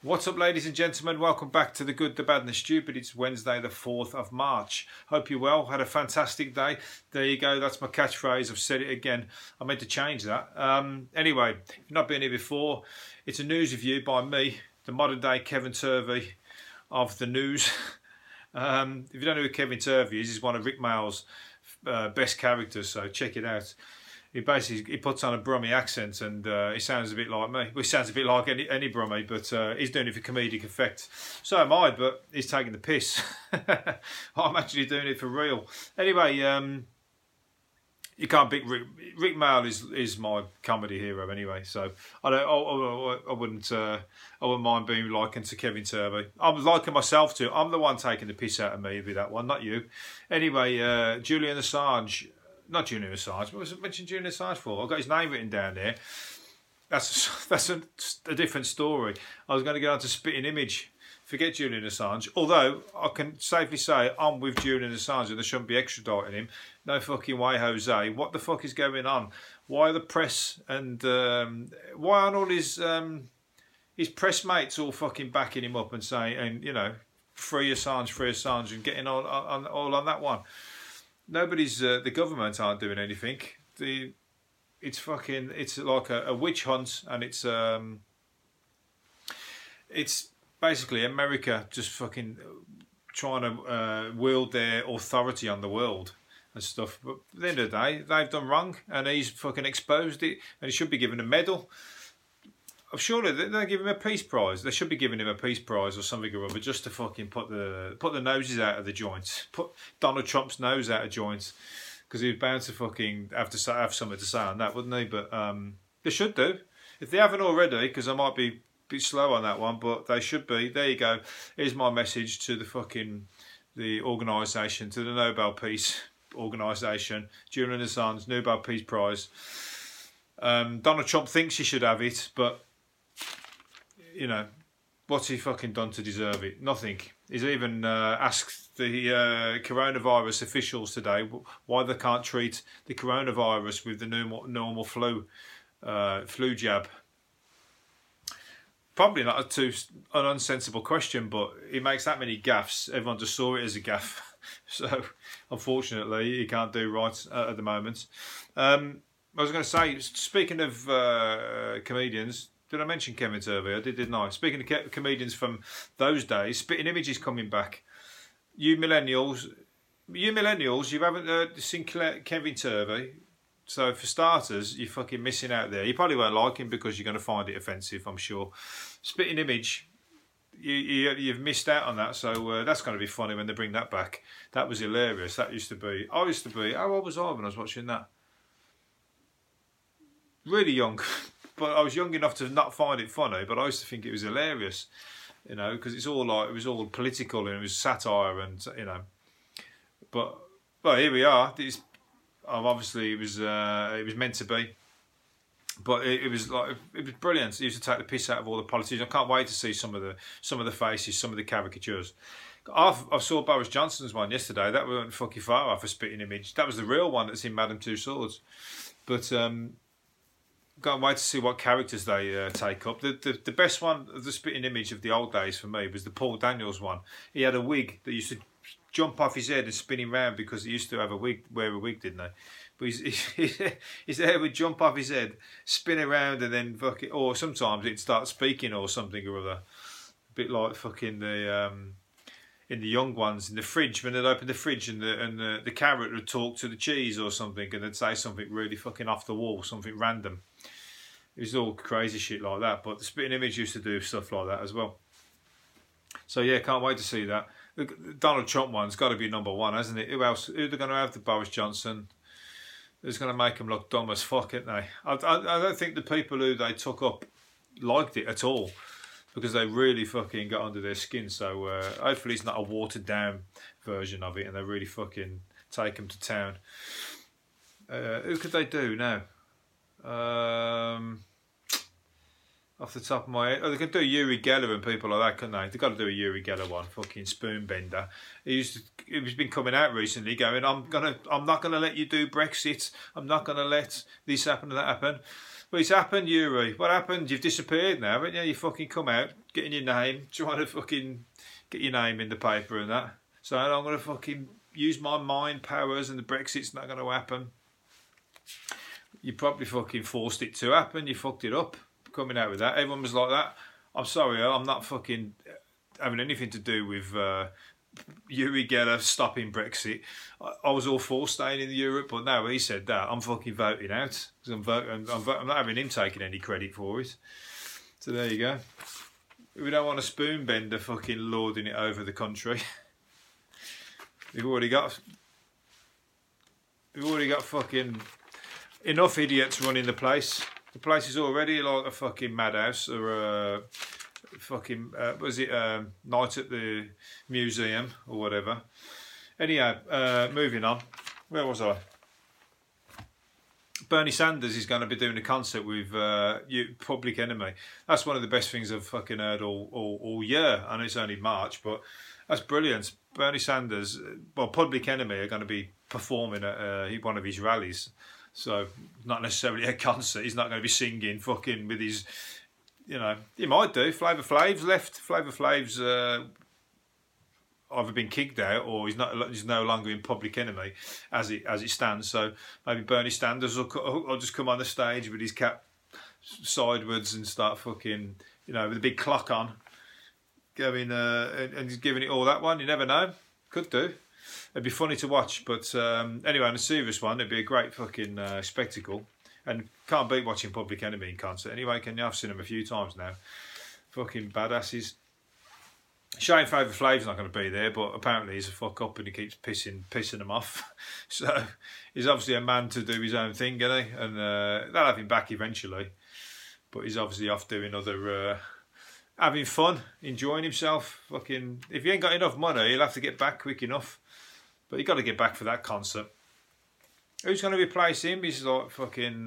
What's up, ladies and gentlemen? Welcome back to The Good, The Bad and The Stupid. It's Wednesday the 4th of March. Hope you're well. Had a fantastic day. There you go. That's my catchphrase. I've said it again. I meant to change that. Anyway, if you've not been here before, it's a news review by me, the modern day Kevin Turvey of the news. If you don't know who Kevin Turvey is, he's one of Rick Mayall's best characters, so check it out. He puts on a Brummie accent and he sounds a bit like me. Well, he sounds a bit like any Brummie, but he's doing it for comedic effect. So am I, but he's taking the piss. I'm actually doing it for real. Anyway, you can't beat Rick Mayall is my comedy hero anyway. So I wouldn't mind being likened to Kevin Turvey. I'm liking myself too. I'm the one taking the piss out of me with that one, not you. Anyway, Julian Assange. Not Julian Assange. What was I mentioning Julian Assange for? I've got his name written down there. That's a different story. I was going to get on to Spitting Image. Forget Julian Assange. Although I can safely say I'm with Julian Assange and they shouldn't be extraditing him. No fucking way, Jose. What the fuck is going on? Why are the press and why aren't all his press mates all fucking backing him up and saying, and you know, free Assange, and getting all on that one? Nobody's the government aren't doing anything. It's like a witch hunt, and it's basically America just fucking trying to wield their authority on the world and stuff. But at the end of the day, they've done wrong, and he's fucking exposed it, and he should be given a medal. Surely they give him a peace prize. They should be giving him a peace prize or something or other, just to fucking put the noses out of the joints, put Donald Trump's nose out of joints, because he was bound to fucking have something to say on that, wouldn't he? But they should do, if they haven't already, because I might be a bit slow on that one, but they should be. There you go. Here's my message to the organisation, to the Nobel Peace Organisation, Julian Assange, Nobel Peace Prize. Donald Trump thinks he should have it, but you know, what's he fucking done to deserve it? Nothing. He's even asked the coronavirus officials today why they can't treat the coronavirus with the normal flu jab. Probably not an unsensible question, but he makes that many gaffes. Everyone just saw it as a gaffe. So, unfortunately, he can't do right at the moment. I was going to say, speaking of comedians, did I mention Kevin Turvey? I did, didn't I? Speaking of comedians from those days, Spitting Image is coming back. You millennials, you haven't seen Kevin Turvey. So for starters, you're fucking missing out there. You probably won't like him because you're going to find it offensive, I'm sure. Spitting Image, you've missed out on that. So that's going to be funny when they bring that back. That was hilarious. That used to be. How old was I when I was watching that? Really young. But I was young enough to not find it funny, but I used to think it was hilarious, you know, because it was all political and it was satire, and you know. But well, here we are. Obviously it was meant to be, but it was brilliant. He used to take the piss out of all the politicians. I can't wait to see some of the faces, some of the caricatures. I saw Boris Johnson's one yesterday. That wasn't fucking far off a Spitting Image. That was the real one that's in Madame Tussauds, but. Can't wait to see what characters they take up. The best one of the Spitting Image of the old days for me was the Paul Daniels one. He had a wig that used to jump off his head and spin him round because he used to wear a wig, didn't he? But his hair would jump off his head, spin around, and then fucking, or sometimes it'd start speaking or something or other. A bit like fucking in the young ones in the fridge, when they'd open the fridge and the carrot would talk to the cheese or something, and they'd say something really fucking off the wall, something random. It was all crazy shit like that, but the Spitting Image used to do stuff like that as well. So yeah, can't wait to see that. The Donald Trump one's got to be number one, hasn't it? Who else? Who they're going to have? The Boris Johnson. It's going to make them look dumb as fuck, aren't they? I don't think the people who they took up liked it at all, because they really fucking got under their skin. So hopefully it's not a watered down version of it and they really fucking take them to town. Who could they do now? Off the top of my head, they could do Uri Geller and people like that, couldn't they? They've got to do a Uri Geller one, fucking spoon bender. He's been coming out recently going, I'm not gonna let you do Brexit. I'm not gonna let this happen and that happen. Well, it's happened, Yuri. What happened? You've disappeared now, haven't you? You fucking come out, getting your name, trying to fucking get your name in the paper and that. So I'm going to fucking use my mind powers and the Brexit's not going to happen. You probably fucking forced it to happen. You fucked it up coming out with that. Everyone was like that. I'm sorry, I'm not fucking having anything to do with Uri Geller stopping Brexit. I was all for staying in Europe, but now he said that, I'm fucking voting out. Because I'm not having him taking any credit for it. So there you go. We don't want a spoon bender fucking lording it over the country. We've already got fucking enough idiots running the place. The place is already like a fucking madhouse or a fucking night at the museum or whatever. Anyhow, moving on. Where was I? Bernie Sanders is going to be doing a concert with Public Enemy. That's one of the best things I've fucking heard all year. I know it's only March, but that's brilliant. Bernie Sanders, well, Public Enemy are going to be performing at one of his rallies. So, not necessarily a concert. He's not going to be singing fucking with his, you know, he might do. Flavor Flav's left. Flavor Flav's either been kicked out or he's no longer in Public Enemy as it stands. So maybe Bernie Sanders will just come on the stage with his cap sideways and start fucking, you know, with a big clock on, going and he's giving it all that one. You never know. Could do. It'd be funny to watch, but anyway, on a serious one, it'd be a great fucking spectacle. And can't beat watching Public Enemy in concert. Anyway, can you? I've seen them a few times now. Fucking badasses. Shane Flavor Flav's not going to be there, but apparently he's a fuck up and he keeps pissing them off. So he's obviously a man to do his own thing, isn't he? And they'll have him back eventually. But he's obviously off doing other, having fun, enjoying himself. Fucking, if he ain't got enough money, he'll have to get back quick enough. But you got to get back for that concert. Who's going to replace him? He's like fucking.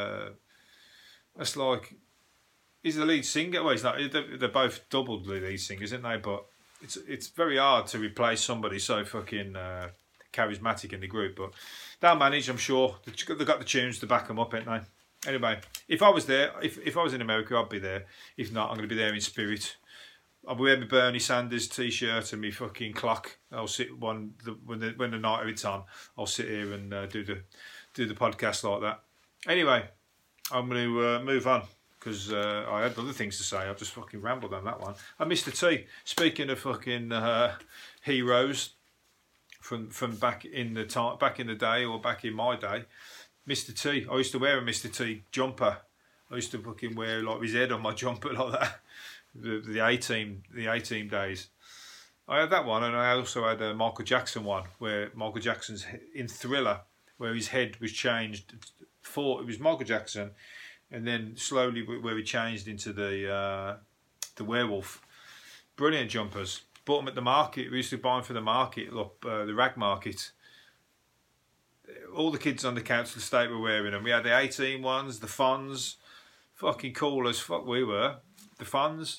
That's like. He's the lead singer. Well, he's not. They're both doubled the lead singers, isn't they? But it's very hard to replace somebody so fucking charismatic in the group. But they'll manage, I'm sure. They've got the tunes to back them up, ain't they? Anyway, if I was there, if I was in America, I'd be there. If not, I'm going to be there in spirit. I'll wear my Bernie Sanders t-shirt and my fucking clock. I'll sit when the night it's on. I'll sit here and do the podcast like that. Anyway, I'm going to move on because I had other things to say. I've just fucking rambled on that one. And Mr. T, speaking of fucking heroes from back in the day or back in my day, Mr. T. I used to wear a Mr. T jumper. I used to fucking wear like his head on my jumper like that. The A-Team days. I had that one, and I also had a Michael Jackson one, where Michael Jackson's in Thriller, where his head was changed. It was Michael Jackson, and then slowly where he changed into the werewolf. Brilliant jumpers. Bought them at the market. We used to buy them for the market, the rag market. All the kids on the council estate were wearing them. We had the A-Team ones, the Fonz. Fucking cool as fuck we were. The Fonz,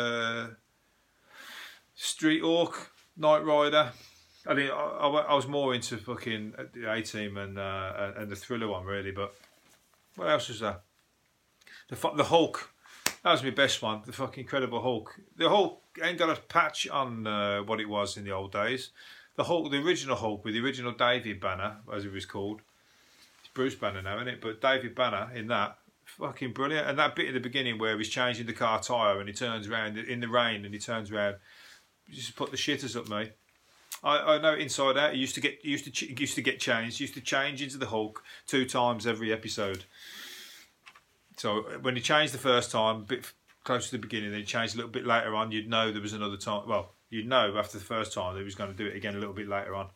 Street Hawk, Knight Rider. I mean, I was more into fucking the A-Team and the Thriller one really. But what else was there? The Hulk. That was my best one. The fucking Incredible Hulk. The Hulk ain't got a patch on what it was in the old days. The Hulk, the original Hulk with the original David Banner, as it was called. It's Bruce Banner now, isn't it? But David Banner in that. Fucking brilliant. And that bit at the beginning where he's changing the car tyre and he turns around in the rain and he turns around, just put the shitters up me. I know inside out. He used to get changed. He used to change into the Hulk 2 times every episode. So when he changed the first time, a bit close to the beginning, then he changed a little bit later on. You'd know there was another time. Well, you'd know after the first time that he was going to do it again a little bit later on.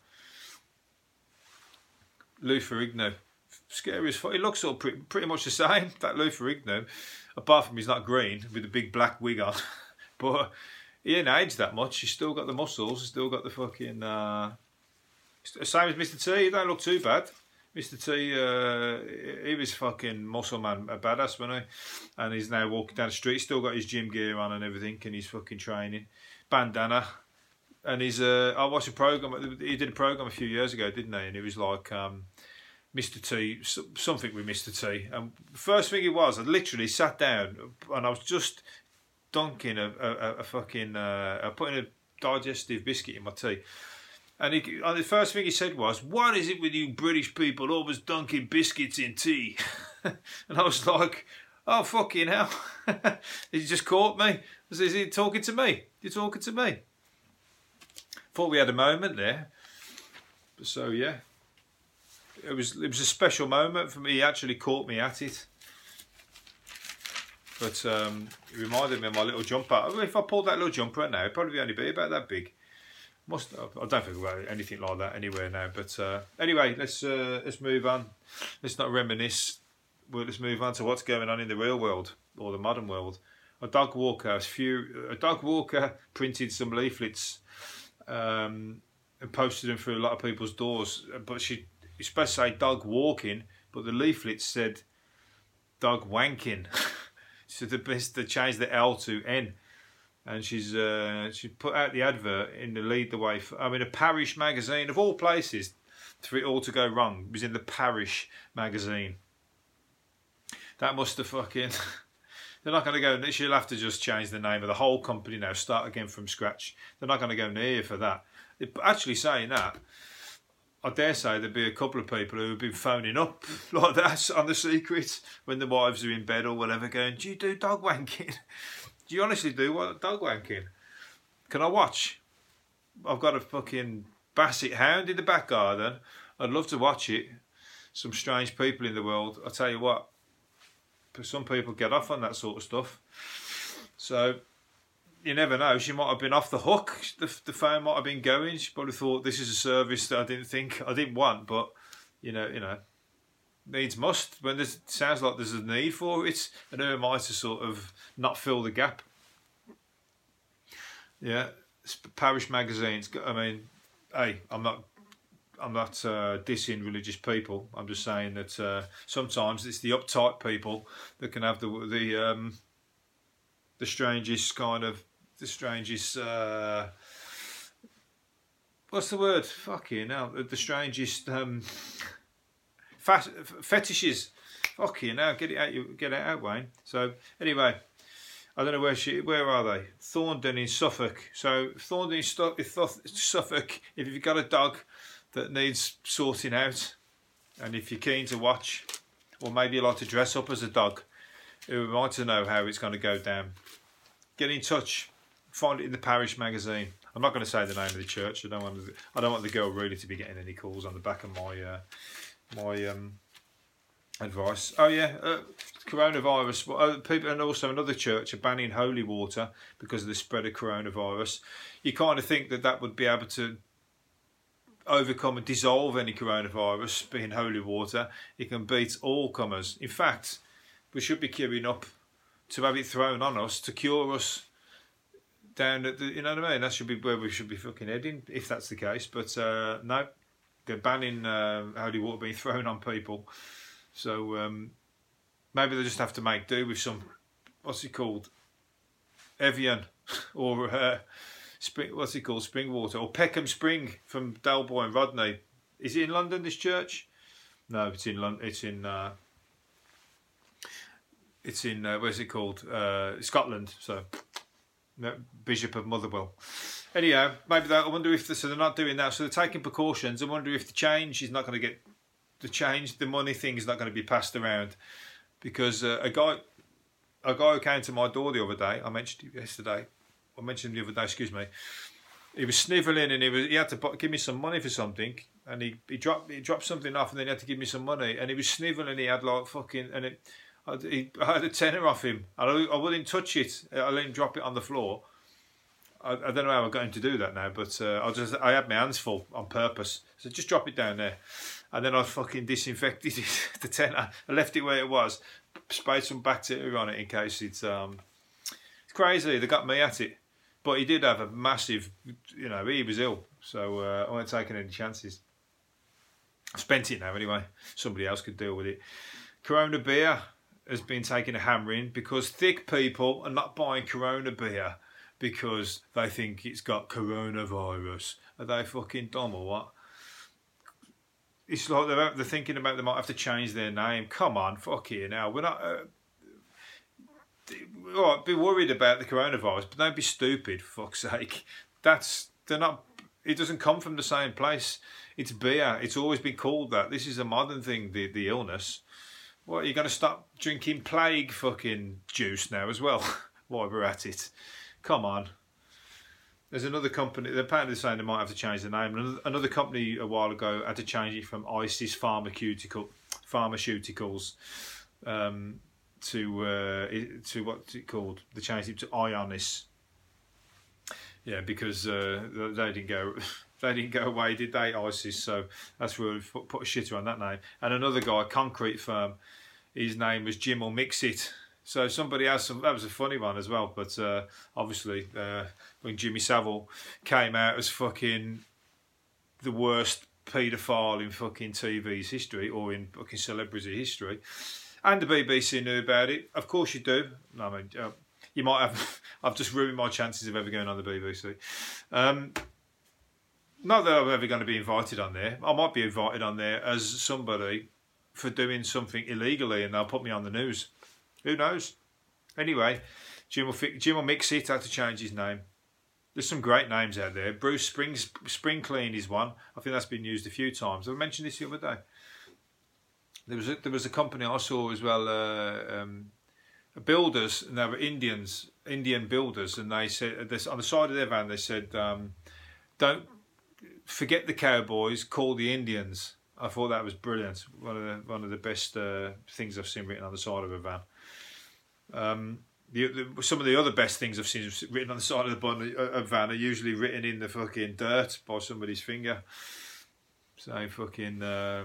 Lou Ferrigno. Scary as fuck. He looks all pretty much the same, that Lou Ferrigno, apart from he's not green with a big black wig on. But he ain't aged that much. He's still got the muscles. He's still got the fucking same as Mr. T. He don't look too bad. Mr. T, he was fucking muscle man, a badass, wasn't he? And he's now walking down the street. He's still got his gym gear on and everything, and he's fucking training. Bandana. And he's I watched a program. He did a program a few years ago, didn't he? And it was like Mr. T, something with Mr. T. And the first thing it was, I literally sat down and I was just dunking a fucking, putting a digestive biscuit in my tea. And the first thing he said was, "What is it with you British people always dunking biscuits in tea?" And I was like, "Oh, fucking hell." He just caught me. Is he talking to me? You're talking to me? Thought we had a moment there. So, yeah. It was a special moment for me. He actually caught me at it. But it reminded me of my little jumper. If I pulled that little jumper out now, it'd probably only be about that big. I don't think about anything like that anywhere now. But anyway, let's move on. Let's not reminisce. Well, let's move on to what's going on in the real world or the modern world. A dog walker printed some leaflets and posted them through a lot of people's doors. But it's supposed to say dog walking, but the leaflets said dog wanking. So they changed the L to N. And she put out the advert in the Lead the Way. A Parish magazine of all places for it all to go wrong. It was in the Parish magazine. That must have fucking. They're not going to go. She'll have to just change the name of the whole company now. Start again from scratch. They're not going to go near for that. Actually, saying that, I dare say there'd be a couple of people who have been phoning up like that on the secret when the wives are in bed or whatever, going, "Do you do dog wanking? Do you honestly do dog wanking? Can I watch? I've got a fucking basset hound in the back garden. I'd love to watch it. Some strange people in the world. I tell you what, some people get off on that sort of stuff. So you never know. She might have been off the hook. The phone might have been going. She probably thought this is a service that I didn't want, but you know, needs must. When there sounds like there's a need for it, and who am I to sort of not fill the gap? Yeah, Parish magazines. I mean, hey, I'm not dissing religious people. I'm just saying that sometimes it's the uptight people that can have the strangest kind of what's the word? Fucking hell, the strangest fetishes. Fucking hell, get it out, Wayne. So anyway, I don't know where are they? Thorndon in Suffolk. So Thorndon in Suffolk. If you've got a dog that needs sorting out, and if you're keen to watch, or maybe you like to dress up as a dog, who would like to know how it's going to go down, get in touch. Find it in the Parish magazine. I'm not going to say the name of the church. I don't want the girl really to be getting any calls on the back of my advice. Oh yeah, coronavirus. People, and also another church are banning holy water because of the spread of coronavirus. You kind of think that would be able to overcome and dissolve any coronavirus, being holy water. It can beat all comers. In fact, we should be queuing up to have it thrown on us to cure us down at the, you know what I mean? That should be where we should be fucking heading, if that's the case. But no, they're banning holy water being thrown on people. So maybe they just have to make do with some, what's it called? Evian or what's it called? Spring water or Peckham Spring from Dalboy and Rodney. Is it in London, this church? No, it's in London. It's in where's it called? Scotland. So Bishop of Motherwell. Anyhow, maybe that. I wonder if so they're not doing that. So they're taking precautions. I wonder if the change is not going to get the money thing is not going to be passed around, because a guy who came to my door the other day. I mentioned him yesterday. I mentioned him the other day. Excuse me. He was snivelling and he had to give me some money for something, and he dropped something off, and then he had to give me some money, and he was snivelling. He had like fucking I had a tenner off him. I wouldn't touch it. I let him drop it on the floor. I don't know how I got him to do that now, but I had my hands full on purpose. So just drop it down there. And then I fucking disinfected it, the tenner. I left it where it was. Sprayed some bacteria on it in case it's crazy. They got me at it. But he did have a massive, he was ill. So I wasn't taking any chances. I spent it now anyway. Somebody else could deal with it. Corona beer has been taking a hammering because thick people are not buying Corona beer because they think it's got coronavirus. Are they fucking dumb or what? it's like they're thinking about they might have to change their name. Come on, fuck you now. We're not. All right, be worried about the coronavirus, but don't be stupid, for fuck's sake. They're not. It doesn't come from the same place. It's beer. It's always been called that. This is a modern thing. The illness. What, are you going to stop drinking plague fucking juice now as well? While we're at it, come on. There's another company. They're apparently saying they might have to change the name. Another company a while ago had to change it from ISIS Pharmaceuticals to what's it called? They changed it to Ionis. Yeah, because they didn't go away, did they? ISIS. So that's where we put a shitter on that name. And another guy, concrete firm. His name was Jim or Mixit. So somebody has some. That was a funny one as well. But obviously, when Jimmy Savile came out as fucking the worst paedophile in fucking TV's history or in fucking celebrity history, and the BBC knew about it. Of course you do. I mean, you might have. I've just ruined my chances of ever going on the BBC. Not that I'm ever going to be invited on there. I might be invited on there as somebody for doing something illegally, and they'll put me on the news. Who knows? Anyway, Jim will Mixit had to change his name. There's some great names out there. Bruce Spring Clean is one. I think that's been used a few times. I mentioned this the other day. There was a company I saw as well, builders, and they were Indian builders, and they said this on the side of their van. They said, "Don't forget the cowboys, call the Indians." I thought that was brilliant. One of the best things I've seen written on the side of a van. Some of the other best things I've seen written on the side of the van are usually written in the fucking dirt by somebody's finger, saying fucking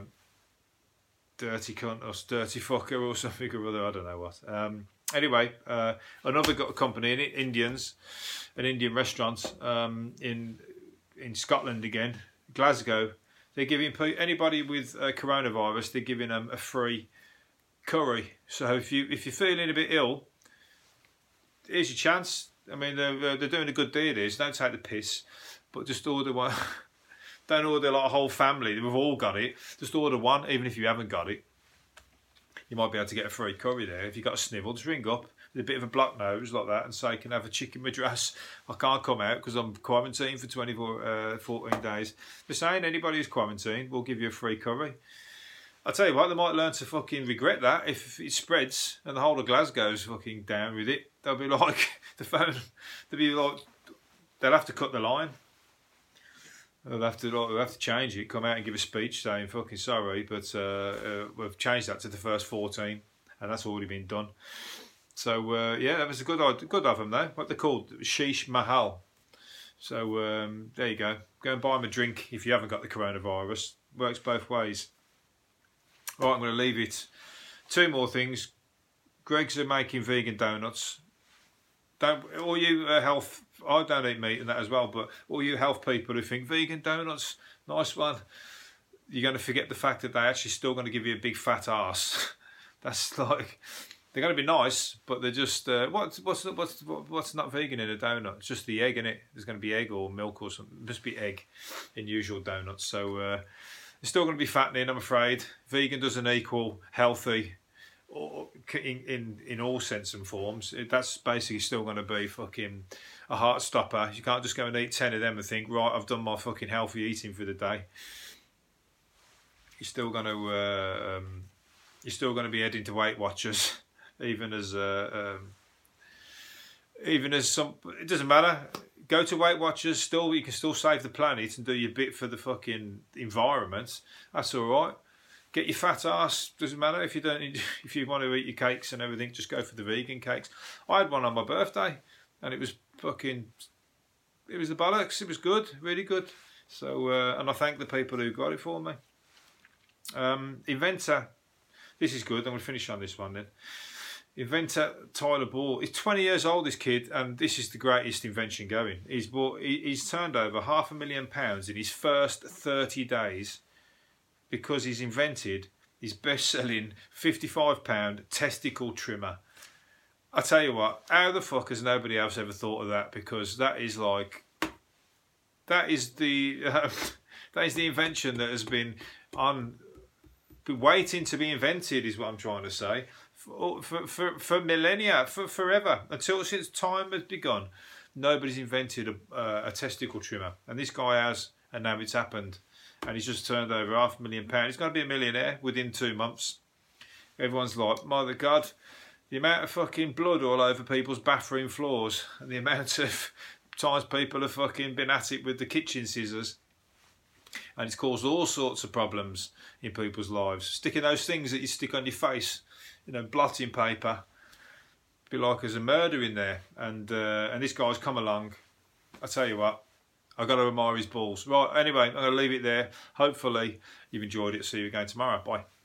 dirty cunt or dirty fucker or something or other. I don't know what. Anyway, another company in Indians, an Indian restaurant in Scotland again, Glasgow. They're giving anybody with coronavirus, they're giving them a free curry. So if you're feeling a bit ill, here's your chance. I mean, they're doing a good deal here, so don't take the piss, but just order one. Don't order like a whole family. We've all got it. Just order one, even if you haven't got it. You might be able to get a free curry there. If you've got a snivel, just ring up with a bit of a block nose like that and say, can I have a chicken madras? I can't come out because I'm quarantined for 14 days. They're saying anybody who's quarantined, we'll give you a free curry. I'll tell you what, they might learn to fucking regret that if it spreads and the whole of Glasgow's fucking down with it. They'll be like, they'll have to cut the line. They'll have to change it, come out and give a speech saying fucking sorry, but we've changed that to the first 14 and that's already been done. So yeah, that was good of them though. What they're called, Sheesh Mahal. So there you go. Go and buy them a drink if you haven't got the coronavirus. Works both ways. Right, I'm going to leave it. Two more things. Greggs are making vegan donuts. All you health, I don't eat meat and that as well, but all you health people who think vegan donuts, nice one, you're going to forget the fact that they're actually still going to give you a big fat ass. That's like, they're going to be nice, but they're just what's not vegan in a donut? It's just the egg in it. There's going to be egg or milk or something. It must be egg in usual donuts. So it's still going to be fattening, I'm afraid. Vegan doesn't equal healthy. Or in all sense and forms, that's basically still going to be fucking a heart stopper. You can't just go and eat 10 of them and think, right, I've done my fucking healthy eating for the day. You're still going to be heading to Weight Watchers, even as some. It doesn't matter. Go to Weight Watchers. Still, you can still save the planet and do your bit for the fucking environment. That's all right. Get your fat ass. Doesn't matter if you don't. If you want to eat your cakes and everything, just go for the vegan cakes. I had one on my birthday, and it was fucking. It was the bollocks. It was good, really good. So, and I thank the people who got it for me. Inventor. This is good. I'm going to finish on this one then. Inventor Tyler Ball. He's 20 years old, this kid, and this is the greatest invention going. He's turned over £500,000 in his first 30 days. Because he's invented his best-selling £55 testicle trimmer. I tell you what, how the fuck has nobody else ever thought of that? Because that is like, that is the invention that has been on waiting to be invented, is what I'm trying to say, for millennia, for forever, until since time has begun. Nobody's invented a testicle trimmer, and this guy has, and now it's happened, and he's just turned over £500,000. He's going to be a millionaire within 2 months. Everyone's like, mother God, the amount of fucking blood all over people's bathroom floors, and the amount of times people have fucking been at it with the kitchen scissors, and it's caused all sorts of problems in people's lives. Sticking those things that you stick on your face, blotting paper, be like there's a murder in there, and this guy's come along. I tell you what, I've got to admire his balls. Right, anyway, I'm going to leave it there. Hopefully you've enjoyed it. See you again tomorrow. Bye.